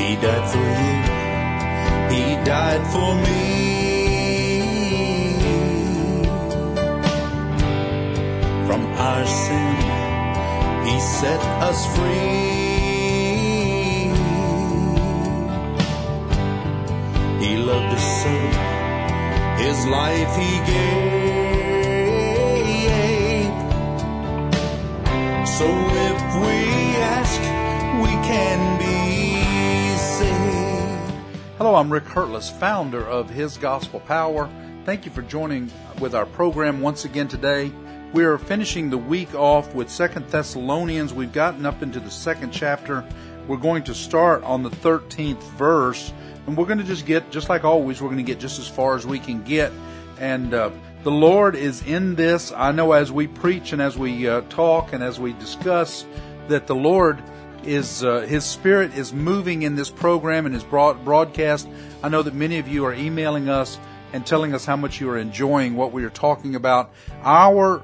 He died for you. He died for me. From our sin, He set us free. He loved us so, His life He gave. So if we ask, we can be saved. Hello, I'm Rick Hurtless, founder of His Gospel Power. Thank you for joining with our program once again today. We are finishing the week off with 2 Thessalonians. We've gotten up into the second chapter. We're going to start on the 13th verse, and we're going to just like always, we're going to get just as far as we can get. And the Lord is in this. I know as we preach and as we talk and as we discuss that the Lord is, His Spirit is moving in this program and His broadcast. I know that many of you are emailing us and telling us how much you are enjoying what we are talking about. Our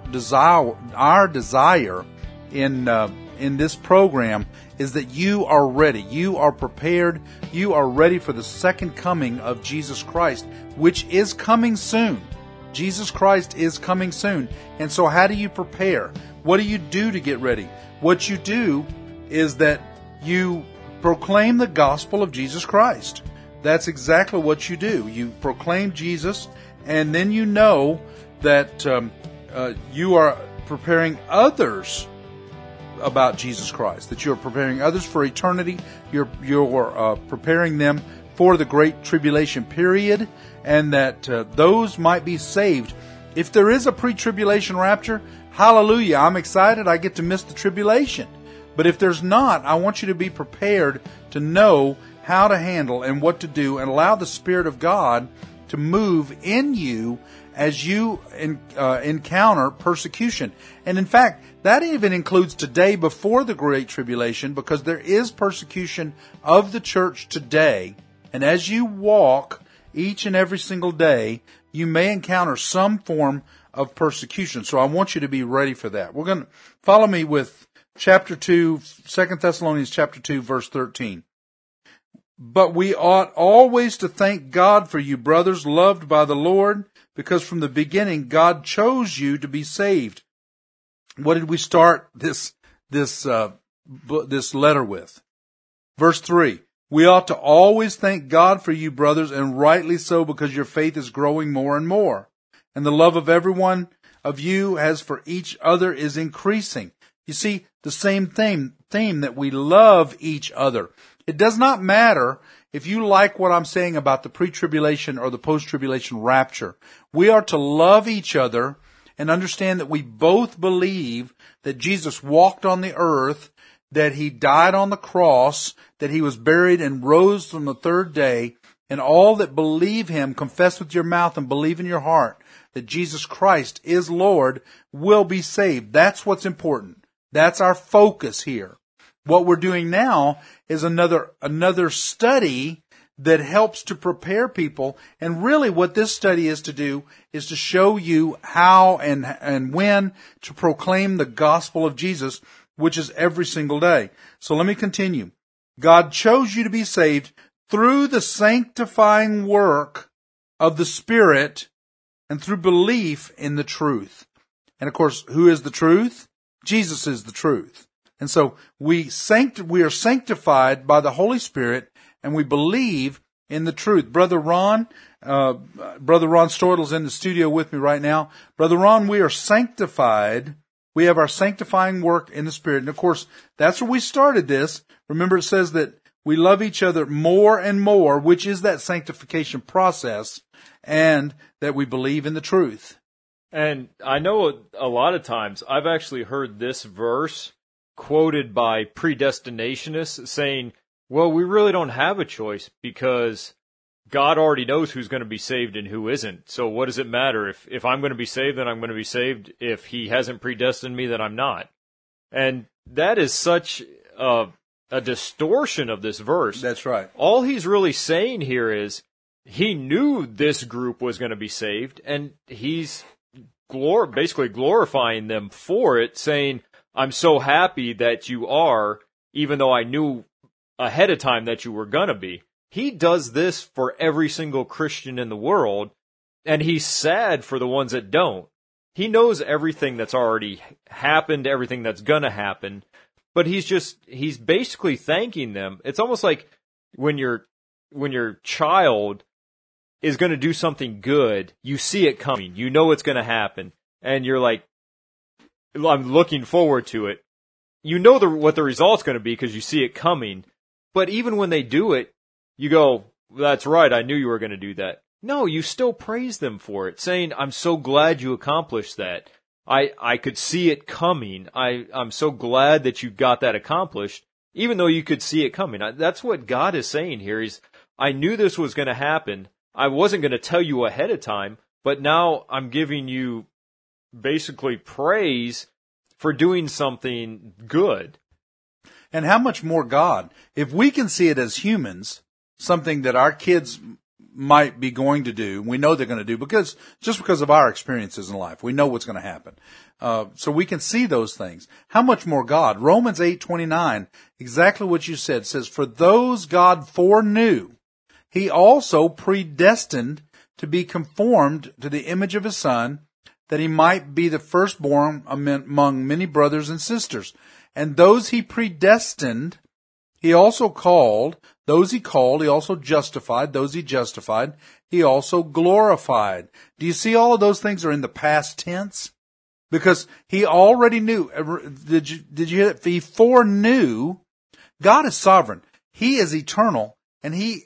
desire in this program is that you are ready, you are prepared, you are ready for the second coming of Jesus Christ, which is coming soon. Jesus Christ is coming soon. And so how do you prepare? What do you do to get ready? What you do is that you proclaim the gospel of Jesus Christ. That's exactly what you do. You proclaim Jesus, and then you know that you are preparing others about Jesus Christ, that you're preparing others for eternity. You're preparing them for the Great Tribulation period, and that those might be saved. If there is a pre-tribulation rapture, hallelujah, I'm excited. I get to miss the tribulation. But if there's not, I want you to be prepared to know how to handle and what to do, and allow the Spirit of God to move in you as you encounter persecution. And in fact, that even includes today before the Great Tribulation, because there is persecution of the church today. And as you walk each and every single day, you may encounter some form of persecution. So I want you to be ready for that. We're going to follow me with chapter 2, 2 Thessalonians chapter 2, verse 13. But we ought always to thank God for you, brothers, loved by the Lord, because from the beginning God chose you to be saved. What did we start this letter with? Verse 3. We ought to always thank God for you, brothers, and rightly so, because your faith is growing more and more, and the love of every one of you as for each other is increasing. You see, the same theme that we love each other. It does not matter if you like what I'm saying about the pre-tribulation or the post-tribulation rapture. We are to love each other and understand that we both believe that Jesus walked on the earth, that He died on the cross, that He was buried and rose on the third day, and all that believe Him, confess with your mouth and believe in your heart that Jesus Christ is Lord, will be saved. That's what's important. That's our focus here. What we're doing now is another study that helps to prepare people. And really what this study is to do is to show you how and when to proclaim the gospel of Jesus, which is every single day. So let me continue. God chose you to be saved through the sanctifying work of the Spirit and through belief in the truth. And of course, who is the truth? Jesus is the truth. And so we are sanctified by the Holy Spirit, and we believe in the truth. Brother Ron Stortle's in the studio with me right now. Brother Ron, we are sanctified. We have our sanctifying work in the Spirit. And of course, that's where we started this. Remember, it says that we love each other more and more, which is that sanctification process, and that we believe in the truth. And I know a lot of times I've actually heard this verse quoted by predestinationists saying, well, we really don't have a choice because God already knows who's going to be saved and who isn't. So what does it matter? If I'm going to be saved, then I'm going to be saved. If He hasn't predestined me, then I'm not. And that is such a distortion of this verse. That's right. All He's really saying here is He knew this group was going to be saved, and He's basically glorifying them for it, saying, I'm so happy that you are, even though I knew ahead of time that you were going to be. He does this for every single Christian in the world, and he's sad for the ones that don't. He knows everything that's already happened, everything that's going to happen, but he's basically thanking them. It's almost like when your child is going to do something good, you see it coming, you know it's going to happen, and you're like, I'm looking forward to it. You know what the result's going to be because you see it coming, but even when they do it, you go, that's right, I knew you were going to do that. No, you still praise them for it, saying, I'm so glad you accomplished that. I could see it coming. I'm so glad that you got that accomplished, even though you could see it coming. That's what God is saying here. I knew this was going to happen. I wasn't going to tell you ahead of time, but now I'm giving you basically praise for doing something good. And how much more God? If we can see it as humans, something that our kids might be going to do, we know they're going to do because of our experiences in life, we know what's going to happen. So we can see those things. How much more God? Romans 8:29, exactly what you said, says, for those God foreknew, he also predestined to be conformed to the image of his Son, that he might be the firstborn among many brothers and sisters. And those he predestined, he also called. Those he called, he also justified. Those he justified, he also glorified. Do you see all of those things are in the past tense? Because he already knew. Did you hear that? He foreknew. God is sovereign. He is eternal, and he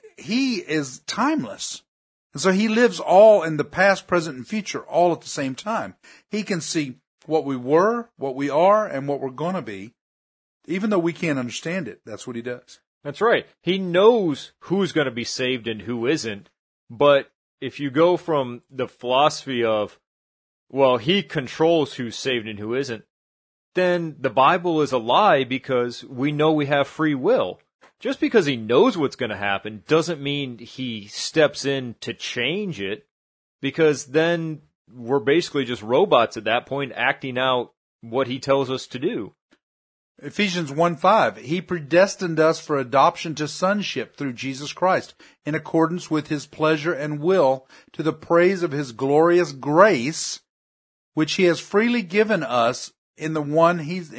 is timeless. And so he lives all in the past, present, and future all at the same time. He can see what we were, what we are, and what we're going to be. Even though we can't understand it, that's what he does. That's right. He knows who's going to be saved and who isn't. But if you go from the philosophy of, well, he controls who's saved and who isn't, then the Bible is a lie because we know we have free will. Just because he knows what's going to happen doesn't mean he steps in to change it, because then we're basically just robots at that point acting out what he tells us to do. Ephesians 1:5, he predestined us for adoption to sonship through Jesus Christ, in accordance with his pleasure and will, to the praise of his glorious grace, which he has freely given us in the one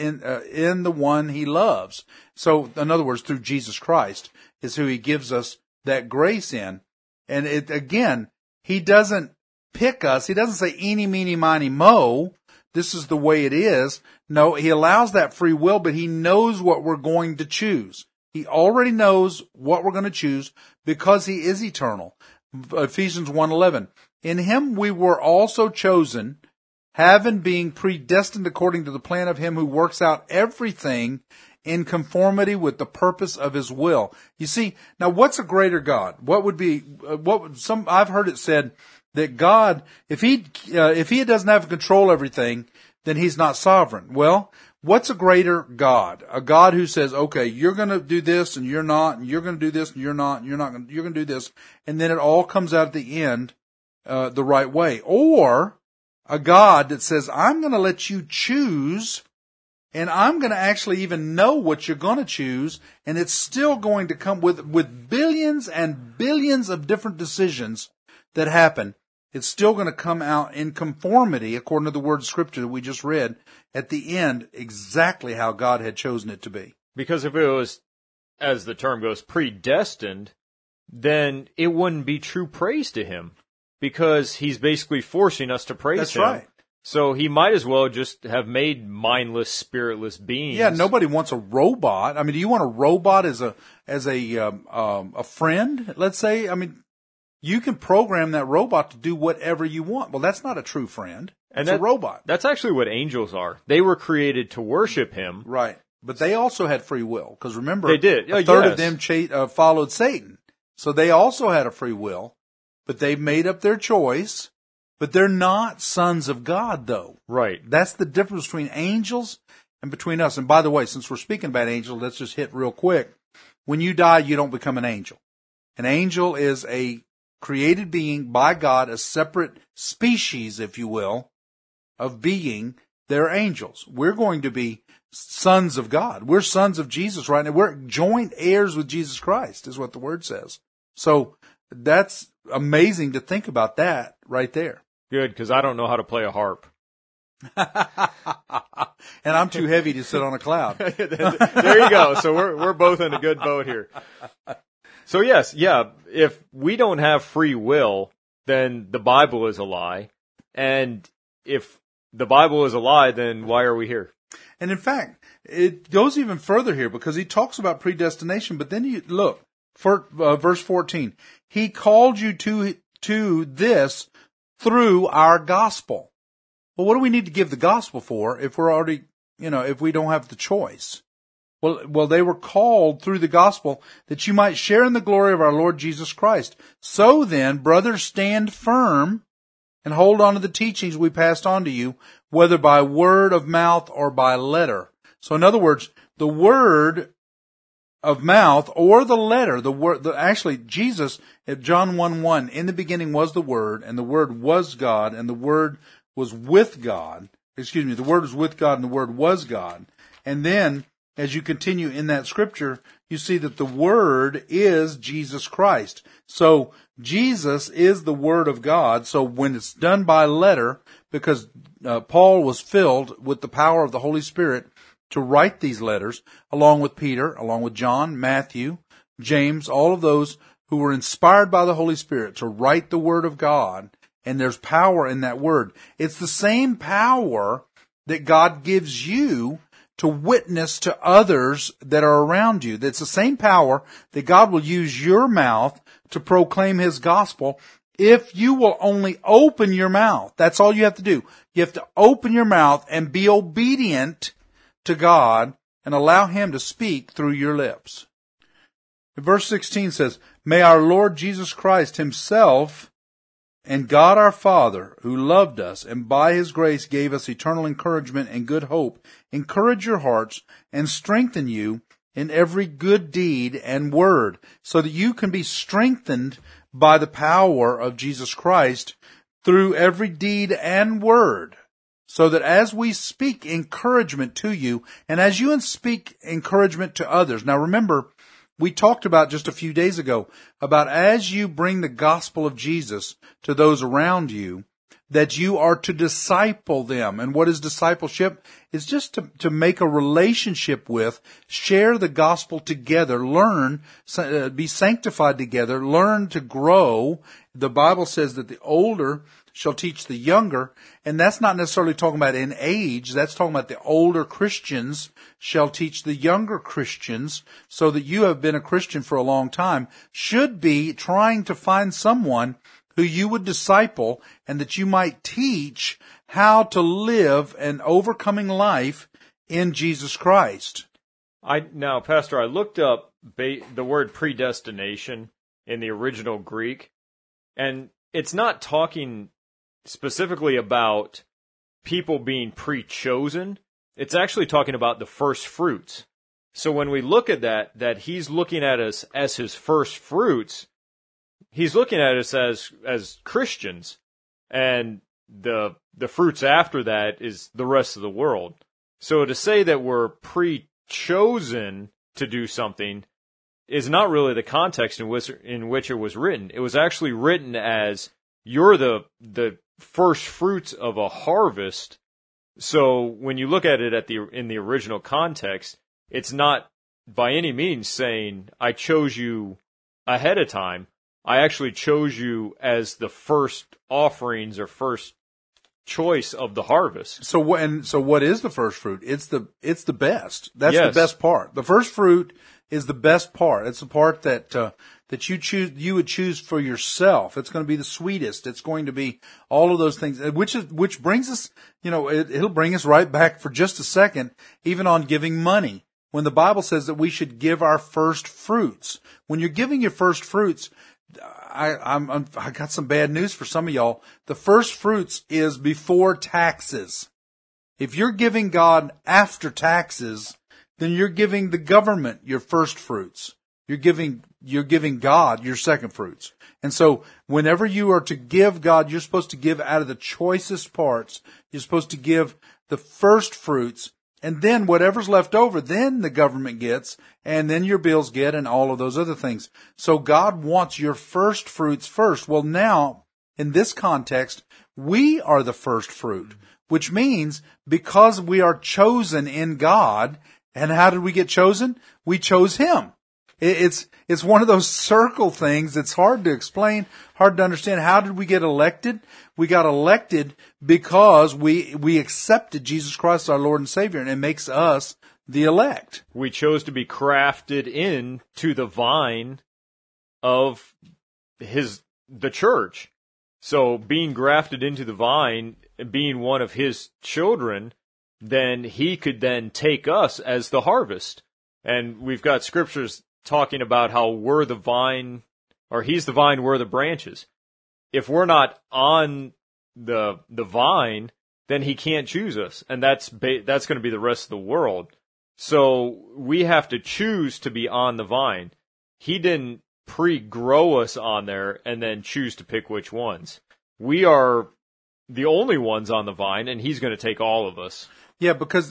in the one he loves. So, in other words, through Jesus Christ is who he gives us that grace in. And again, he doesn't pick us. He doesn't say eeny, meeny, miny, mo. This is the way it is. No, he allows that free will, but he knows what we're going to choose. He already knows what we're going to choose because he is eternal. Ephesians 1:11. In him we were also chosen, having been predestined according to the plan of him who works out everything in conformity with the purpose of his will. You see, now what's a greater God? I've heard it said that God, if he doesn't have control of everything, then he's not sovereign. Well, what's a greater God? A God who says, okay, you're going to do this and you're not, and you're going to do this and you're not, and you're going to do this, and then it all comes out at the end the right way. Or a God that says, I'm going to let you choose, and I'm going to actually even know what you're going to choose, and it's still going to come with billions and billions of different decisions that happen. It's still going to come out in conformity, according to the word of Scripture that we just read, at the end, exactly how God had chosen it to be. Because if it was, as the term goes, predestined, then it wouldn't be true praise to him, because he's basically forcing us to praise him. That's right. So he might as well just have made mindless, spiritless beings. Yeah, nobody wants a robot. I mean, do you want a robot as a friend, let's say? I mean, you can program that robot to do whatever you want. Well, that's not a true friend. It's a robot. That's actually what angels are. They were created to worship him. Right. But they also had free will. Because remember, they did. A third of them followed Satan. So they also had a free will. But they made up their choice. But they're not sons of God, though. Right. That's the difference between angels and between us. And by the way, since we're speaking about angels, let's just hit real quick. When you die, you don't become an angel. An angel is a created being by God, a separate species, if you will, of being. They're angels. We're going to be sons of God. We're sons of Jesus right now. We're joint heirs with Jesus Christ, is what the word says. So that's amazing to think about that right there. Good, because I don't know how to play a harp. And I'm too heavy to sit on a cloud. There you go. So we're both in a good boat here. So yes, yeah, if we don't have free will, then the Bible is a lie. And if the Bible is a lie, then why are we here? And in fact, it goes even further here because he talks about predestination, but then you look, for verse 14, he called you to this through our gospel. Well, what do we need to give the gospel for if we're already, if we don't have the choice? Well, they were called through the gospel that you might share in the glory of our Lord Jesus Christ. So then, brothers, stand firm and hold on to the teachings we passed on to you, whether by word of mouth or by letter. So in other words, the word of mouth or the letter, actually Jesus at John 1:1, in the beginning was the Word, and the Word was God, and the Word was with God. The Word was with God, and the Word was God. And then, as you continue in that scripture, you see that the Word is Jesus Christ. So Jesus is the Word of God. So when it's done by letter, because Paul was filled with the power of the Holy Spirit to write these letters, along with Peter, along with John, Matthew, James, all of those who were inspired by the Holy Spirit to write the Word of God, and there's power in that Word. It's the same power that God gives you to witness to others that are around you. That's the same power that God will use your mouth to proclaim His gospel if you will only open your mouth. That's all you have to do. You have to open your mouth and be obedient to God and allow Him to speak through your lips. Verse 16 says, may our Lord Jesus Christ Himself and God our Father, who loved us and by His grace gave us eternal encouragement and good hope, encourage your hearts and strengthen you in every good deed and word, so that you can be strengthened by the power of Jesus Christ through every deed and word. So that as we speak encouragement to you, and as you speak encouragement to others. Now remember, we talked about just a few days ago about as you bring the gospel of Jesus to those around you, that you are to disciple them. And what is discipleship? It's just to make a relationship with, share the gospel together, learn, be sanctified together, learn to grow. The Bible says that the older shall teach the younger, and that's not necessarily talking about in age, that's talking about the older Christians shall teach the younger Christians, so that you have been a Christian for a long time, should be trying to find someone who you would disciple and that you might teach how to live an overcoming life in Jesus Christ. Now, Pastor, I looked up the word predestination in the original Greek, and it's not talking specifically about people being pre-chosen. It's actually talking about the first fruits. So when we look at that He's looking at us as His first fruits, He's looking at us as Christians, and the fruits after that is the rest of the world. So to say that we're pre-chosen to do something is not really the context in which it was written. It was actually written as you're the first fruits of a harvest. So when you look at it in the original context, it's not by any means saying I chose you ahead of time. I actually chose you as the first offerings or first choice of the harvest. So what is the first fruit? It's the best. That's Yes. the best part. The first fruit is the best part. It's the part that you would choose for yourself. It's going to be the sweetest. It's going to be all of those things, which brings us, it'll bring us right back for just a second, even on giving money. When the Bible says that we should give our first fruits. When you're giving your first fruits, I got some bad news for some of y'all. The first fruits is before taxes. If you're giving God after taxes, then you're giving the government your first fruits. You're giving God your second fruits. And so whenever you are to give God, you're supposed to give out of the choicest parts. You're supposed to give the first fruits. And then whatever's left over, then the government gets, and then your bills get, and all of those other things. So God wants your first fruits first. Well, now, in this context, we are the first fruit, which means because we are chosen in God, and how did we get chosen? We chose Him. It's one of those circle things that's hard to explain, hard to understand. How did we get elected? We got elected because we accepted Jesus Christ, our Lord and Savior, and it makes us the elect. We chose to be crafted into the vine of the church. So being grafted into the vine, being one of His children, then He could then take us as the harvest. And we've got scriptures talking about how we're the vine, or He's the vine, we're the branches. If we're not on the vine, then He can't choose us, and that's going to be the rest of the world. So we have to choose to be on the vine. He didn't pre-grow us on there and then choose to pick which ones. We are the only ones on the vine, and He's going to take all of us. Yeah, because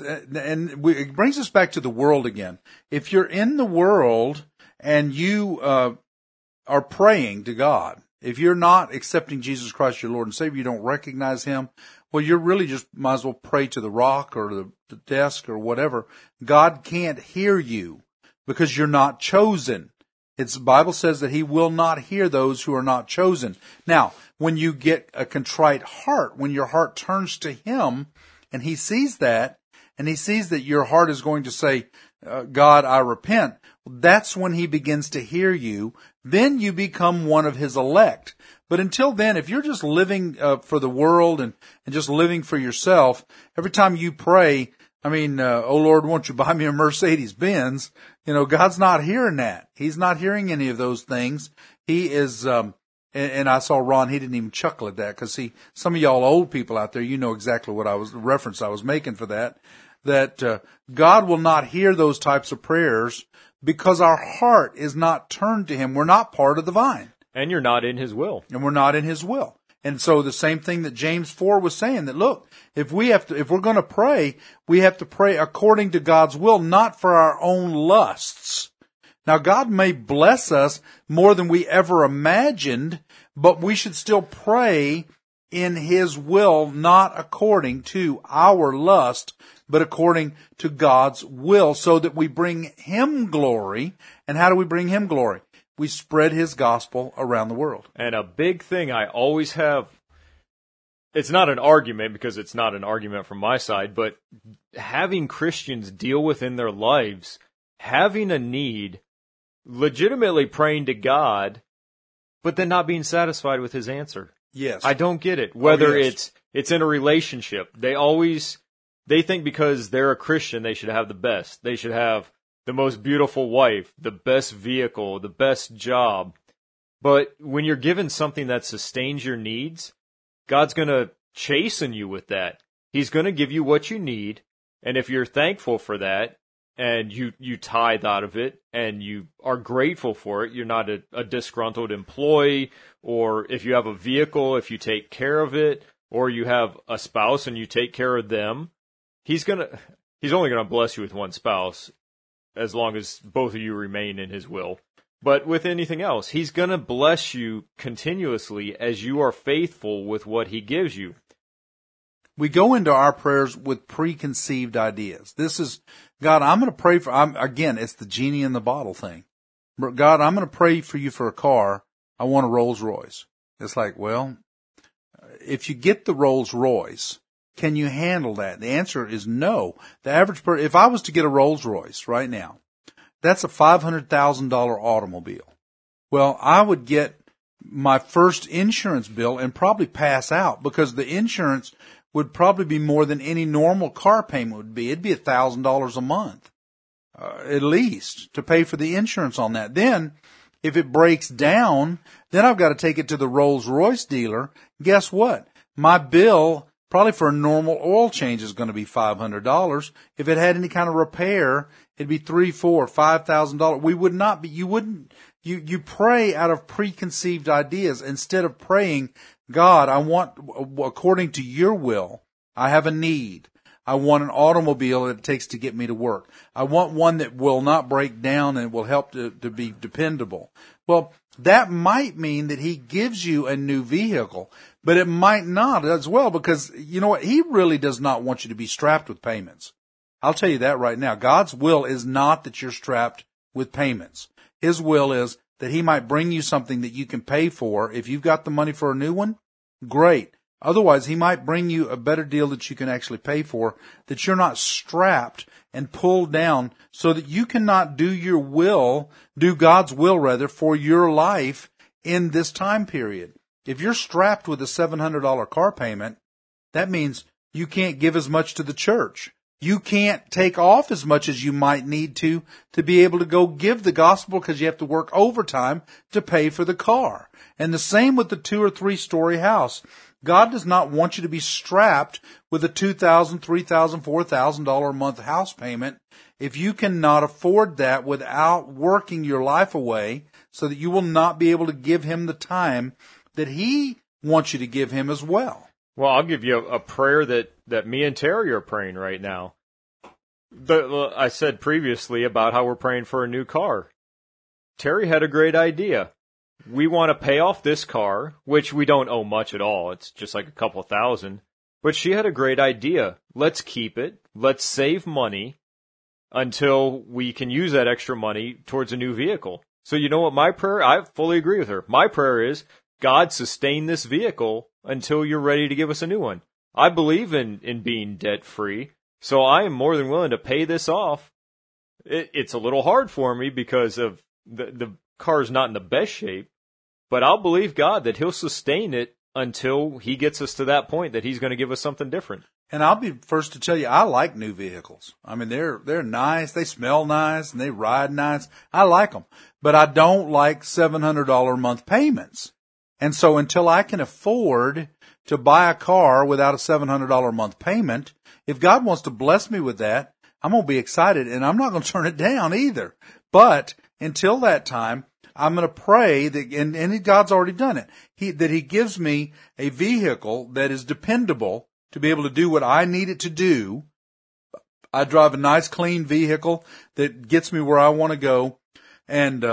it brings us back to the world again. If you're in the world and you are praying to God, if you're not accepting Jesus Christ, your Lord and Savior, you don't recognize Him, well, you're really just might as well pray to the rock or the desk or whatever. God can't hear you because you're not chosen. The Bible says that He will not hear those who are not chosen. Now, when you get a contrite heart, when your heart turns to Him, and He sees that, and He sees that your heart is going to say, God, I repent, that's when He begins to hear you. Then you become one of His elect. But until then, if you're just living for the world and just living for yourself, every time you pray, oh Lord, won't you buy me a Mercedes Benz? God's not hearing that. He's not hearing any of those things. He is, and I saw Ron, he didn't even chuckle at that, because some of y'all old people out there, you know exactly what the reference I was making for that God will not hear those types of prayers because our heart is not turned to Him. We're not part of the vine. And you're not in His will. And we're not in His will. And so the same thing that James 4 was saying, that look, if we're going to pray, we have to pray according to God's will, not for our own lusts. Now, God may bless us more than we ever imagined, but we should still pray in His will, not according to our lust, but according to God's will, so that we bring Him glory. And how do we bring Him glory? We spread His gospel around the world. And a big thing I always have, it's not an argument, because it's not an argument from my side, but having Christians deal with in their lives, having a need, legitimately praying to God, but then not being satisfied with His answer. Yes. I don't get it. Whether it's in a relationship, they think because they're a Christian, they should have the best. They should have the most beautiful wife, the best vehicle, the best job. But when you're given something that sustains your needs, God's going to chasten you with that. He's going to give you what you need. And if you're thankful for that, and you tithe out of it, and you are grateful for it, you're not a disgruntled employee, or if you have a vehicle, if you take care of it, or you have a spouse and you take care of them, He's only going to bless you with one spouse, as long as both of you remain in His will. But with anything else, He's going to bless you continuously as you are faithful with what He gives you. We go into our prayers with preconceived ideas. This is, God, I'm going to pray again, it's the genie in the bottle thing. God, I'm going to pray for you for a car. I want a Rolls Royce. It's like, well, if you get the Rolls Royce, can you handle that? The answer is no. The average person, if I was to get a Rolls Royce right now, that's a $500,000 automobile. Well, I would get my first insurance bill and probably pass out, because the insurance would probably be more than any normal car payment would be. It'd be $1,000 a month, at least, to pay for the insurance on that. Then, if it breaks down, then I've got to take it to the Rolls Royce dealer. Guess what? My bill, probably for a normal oil change, is going to be $500. If it had any kind of repair, it'd be $3,000, $4,000, $5,000. We would not be. You pray out of preconceived ideas instead of praying, God, I want, according to your will, I have a need. I want an automobile that it takes to get me to work. I want one that will not break down and will help to be dependable. Well, that might mean that he gives you a new vehicle, but it might not as well, because you know what? He really does not want you to be strapped with payments. I'll tell you that right now. God's will is not that you're strapped with payments. His will is that he might bring you something that you can pay for. If you've got the money for a new one, great. Otherwise, he might bring you a better deal that you can actually pay for, that you're not strapped and pulled down, so that you cannot do God's will rather, for your life in this time period. If you're strapped with a $700 car payment, that means you can't give as much to the church. You can't take off as much as you might need to be able to go give the gospel, because you have to work overtime to pay for the car. And the same with the 2 or 3 story house. God does not want you to be strapped with a $2,000, $3,000, $4,000 a month house payment if you cannot afford that without working your life away, so that you will not be able to give him the time that he wants you to give him as well. Well, I'll give you a prayer that me and Terry are praying right now. I said previously about how we're praying for a new car. Terry had a great idea. We want to pay off this car, which we don't owe much at all. It's just like a couple thousand. But she had a great idea. Let's keep it. Let's save money until we can use that extra money towards a new vehicle. So you know what my prayer, I fully agree with her. My prayer is, God, sustain this vehicle until you're ready to give us a new one. I believe in being debt-free, so I am more than willing to pay this off. It's a little hard for me because of the car's not in the best shape, but I'll believe God that he'll sustain it until he gets us to that point that he's going to give us something different. And I'll be first to tell you, I like new vehicles. I mean, they're nice, they smell nice, and they ride nice. I like them, but I don't like $700 a month payments. And so until I can afford to buy a car without a $700 a month payment, if God wants to bless me with that, I'm going to be excited, and I'm not going to turn it down either. But until that time, I'm going to pray that, and God's already done it, that he gives me a vehicle that is dependable to be able to do what I need it to do. I drive a nice, clean vehicle that gets me where I want to go, and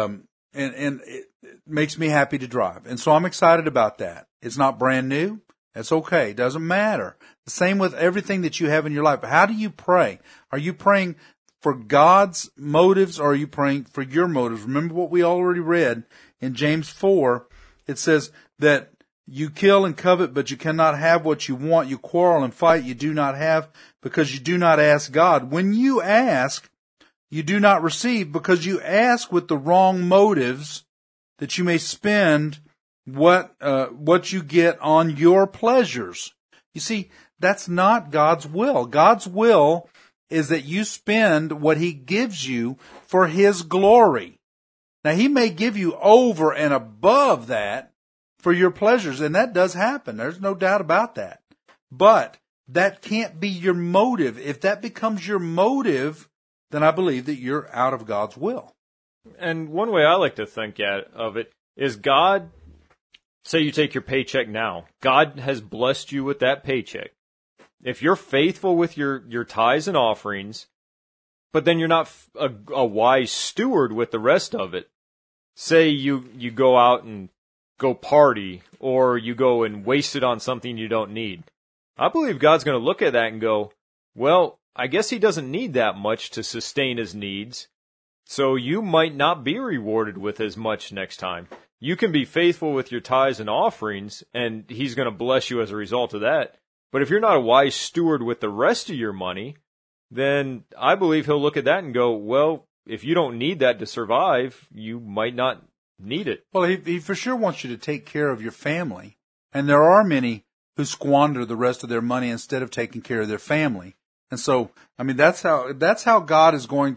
it makes me happy to drive. And so I'm excited about that. It's not brand new. That's okay. It doesn't matter. The same with everything that you have in your life. How do you pray? Are you praying for God's motives, or are you praying for your motives? Remember what we already read in James 4. It says that you kill and covet, but you cannot have what you want. You quarrel and fight. You do not have because you do not ask God. When you ask, you do not receive, because you ask with the wrong motives, that you may spend what you get on your pleasures. You see, that's not God's will. God's will is that you spend what he gives you for his glory. Now, he may give you over and above that for your pleasures, and that does happen. There's no doubt about that. But that can't be your motive. If that becomes your motive, then I believe that you're out of God's will. And one way I like to think of it is, God, say you take your paycheck now. God has blessed you with that paycheck. If you're faithful with your tithes and offerings, but then you're not a wise steward with the rest of it, say you go out and go party, or you go and waste it on something you don't need, I believe God's going to look at that and go, well, I guess he doesn't need that much to sustain his needs, so you might not be rewarded with as much next time. You can be faithful with your tithes and offerings, and he's going to bless you as a result of that. But if you're not a wise steward with the rest of your money, then I believe he'll look at that and go, well, if you don't need that to survive, you might not need it. Well, he for sure wants you to take care of your family. And there are many who squander the rest of their money instead of taking care of their family. And so, I mean, that's how God is going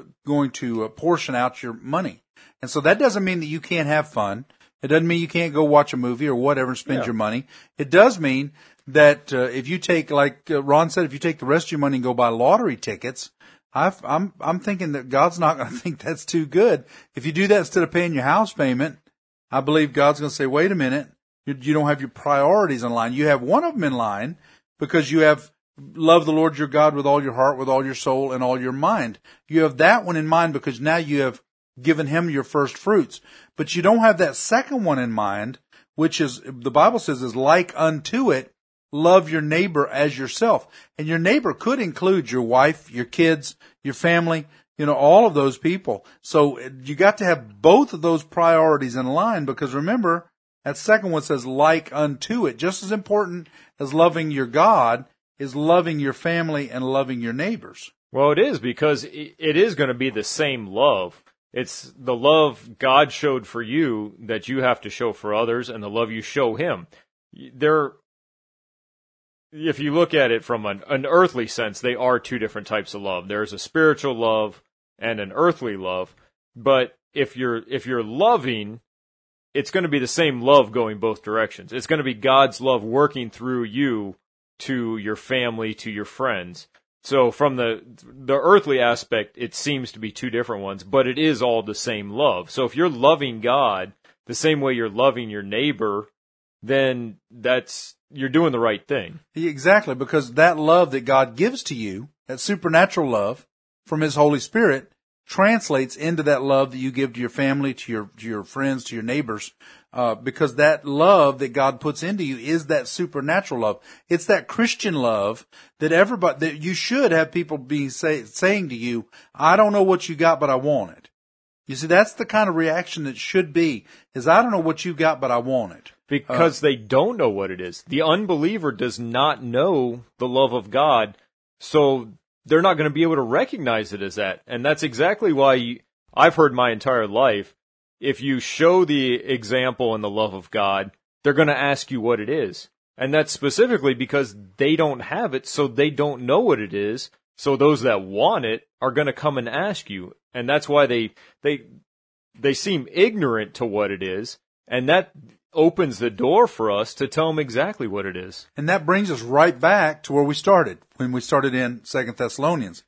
to portion out your money. And so that doesn't mean that you can't have fun. It doesn't mean you can't go watch a movie or whatever and spend your money. It does mean that if you take, like Ron said, if you take the rest of your money and go buy lottery tickets, I'm thinking that God's not going to think that's too good. If you do that instead of paying your house payment, I believe God's going to say, wait a minute, you don't have your priorities in line. You have one of them in line because you have love the Lord your God with all your heart, with all your soul, and all your mind. You have that one in mind because now you have given him your first fruits. But you don't have that second one in mind, which is, the Bible says, is like unto it, love your neighbor as yourself. And your neighbor could include your wife, your kids, your family, all of those people. So you got to have both of those priorities in line, because remember, that second one says like unto it. Just as important as loving your God is loving your family and loving your neighbors. Well, it is, because it is going to be the same love. It's the love God showed for you that you have to show for others, and the love you show him. If you look at it from an earthly sense, they are two different types of love. There's a spiritual love and an earthly love. But if you're loving, it's going to be the same love going both directions. It's going to be God's love working through you to your family, to your friends. So from the earthly aspect, it seems to be two different ones, but it is all the same love. So if you're loving God the same way you're loving your neighbor, then you're doing the right thing. Exactly, because that love that God gives to you, that supernatural love from his Holy Spirit, translates into that love that you give to your family, to your friends, to your neighbors, because that love that God puts into you is that supernatural love. It's that Christian love that you should have people saying to you, I don't know what you got, but I want it. You see, that's the kind of reaction that should be, is I don't know what you got, but I want it. Because they don't know what it is. The unbeliever does not know the love of God, so they're not going to be able to recognize it as that. And that's exactly why I've heard my entire life, if you show the example and the love of God, they're going to ask you what it is. And that's specifically because they don't have it, so they don't know what it is. So those that want it are going to come and ask you. And that's why they seem ignorant to what it is. And that opens the door for us to tell them exactly what it is. And that brings us right back to where we started, when we started in 2 Thessalonians.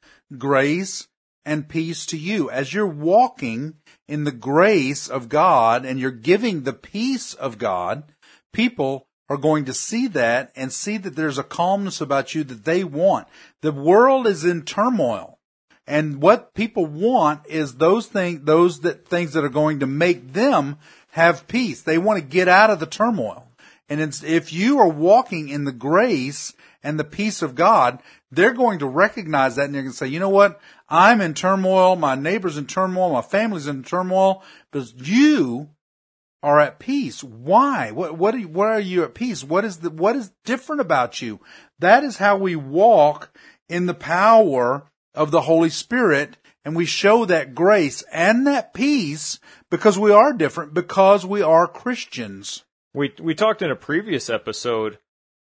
Grace and peace to you. As you're walking in the grace of God and you're giving the peace of God, people are going to see that and see that there's a calmness about you that they want. The world is in turmoil. And what people want is those things that are going to make them have peace. They want to get out of the turmoil. And if you are walking in the grace and the peace of God, they're going to recognize that, and they're going to say, you know what? I'm in turmoil. My neighbor's in turmoil. My family's in turmoil. Because you are at peace. Why? What are you at peace? What is different about you? That is how we walk in the power of the Holy Spirit, and we show that grace and that peace because we are different, because we are Christians. We talked in a previous episode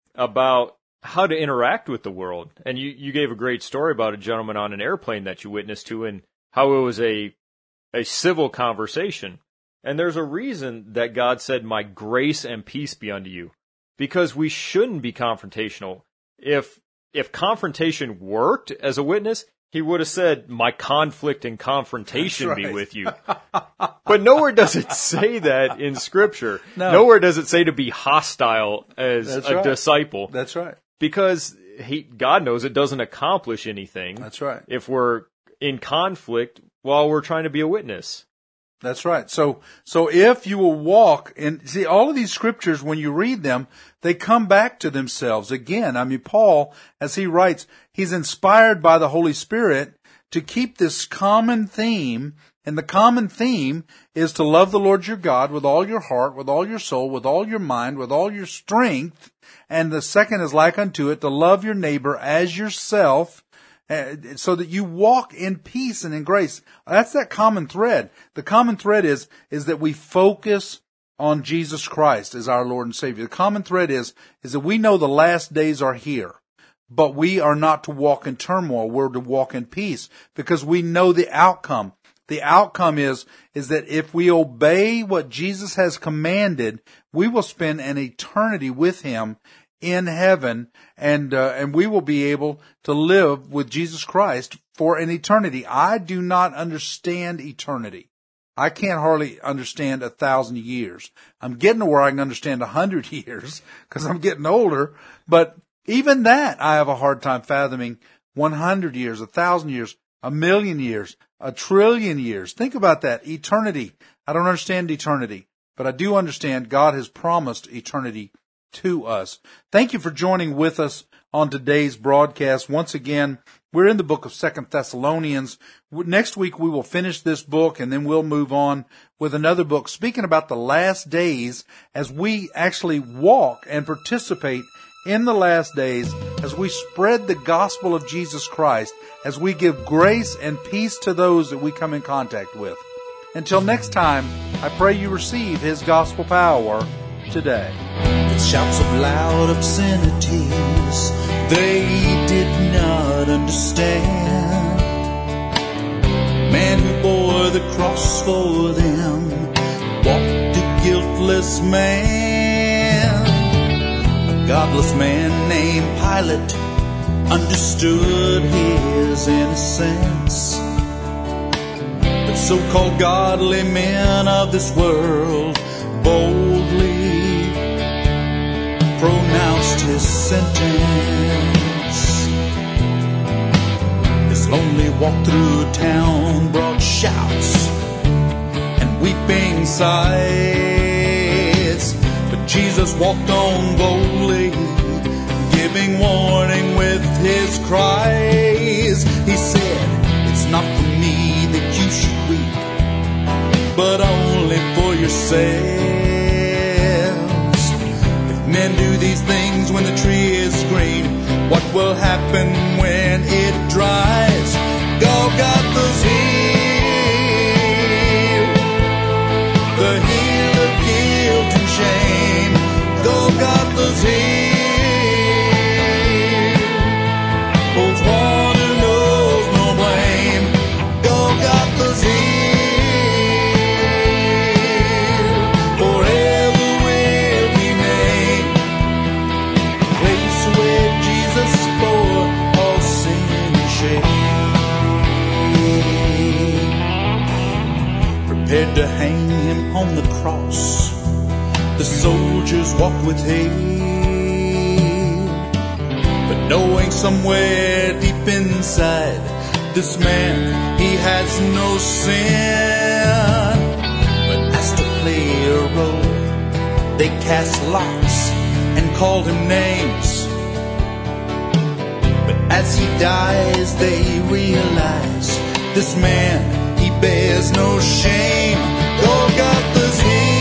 about how to interact with the world, and you gave a great story about a gentleman on an airplane that you witnessed to, and how it was a civil conversation. And there's a reason that God said, my grace and peace be unto you, because we shouldn't be confrontational. If confrontation worked as a witness, he would have said, my conflict and confrontation be with you. But nowhere does it say that in Scripture. No. Nowhere does it say to be hostile as a disciple. That's right. Because God knows it doesn't accomplish anything. That's right. If we're in conflict while we're trying to be a witness. That's right. So if you will walk and see all of these scriptures, when you read them, they come back to themselves again. I mean, Paul, as he writes, he's inspired by the Holy Spirit to keep this common theme. And the common theme is to love the Lord your God with all your heart, with all your soul, with all your mind, with all your strength. And the second is like unto it, to love your neighbor as yourself, so that you walk in peace and in grace. That's that common thread. The common thread is that we focus on Jesus Christ as our Lord and Savior. The common thread is that we know the last days are here, but we are not to walk in turmoil. We're to walk in peace because we know the outcome. The outcome is that if we obey what Jesus has commanded, we will spend an eternity with Him in heaven, and we will be able to live with Jesus Christ for an eternity. I do not understand eternity. I can't hardly understand 1,000 years. I'm getting to where I can understand 100 years because I'm getting older, but Even that I have a hard time fathoming. 100 years, 1,000 years, 1,000,000 years, 1,000,000,000,000 years. Think about that. Eternity. I don't understand eternity, but I do understand God has promised eternity to us. Thank you for joining with us on today's broadcast. Once again, we're in the book of 2 Thessalonians. Next week we will finish this book, and then we'll move on with another book speaking about the last days as we actually walk and participate in the last days, as we spread the gospel of Jesus Christ, as we give grace and peace to those that we come in contact with. Until next time, I pray you receive His gospel power today. With shouts of loud obscenities they did not understand. Man who bore the cross for them walked a guiltless man. A godless man named Pilate understood his innocence, but so-called godly men of this world boldly pronounced his sentence. His lonely walk through town brought shouts and weeping sighs, but Jesus walked on boldly, giving warning with his cries. He said, "It's not for me that you should weep, but only for yourselves. If men do these things when the tree is green, what will happen when it dries? Golgotha's here, the hill of guilt and shame. Golgotha's here, holds one who knows no blame. Golgotha's here, forever will remain. Place where Jesus bore all sin and shame. Prepared to hang him on the cross, the soldiers walked with him, but knowing somewhere deep inside, this man, he has no sin. But asked to play a role, they cast lots and called him names. But as he dies, they realize this man, he bears no shame. Golgotha's here,